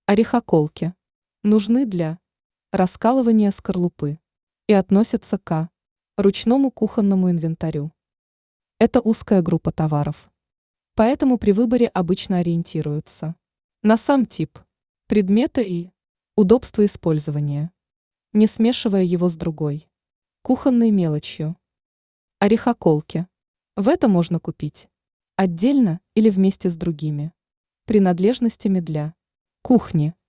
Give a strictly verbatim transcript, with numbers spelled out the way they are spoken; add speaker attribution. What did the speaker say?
Speaker 1: Орехоколки нужны для раскалывания скорлупы и относятся к ручному кухонному инвентарю. Это узкая группа товаров, поэтому при выборе обычно ориентируются на сам тип предмета и удобство использования, не смешивая его с другой кухонной мелочью. Орехоколки. В это можно купить отдельно или вместе с другими принадлежностями для кухни.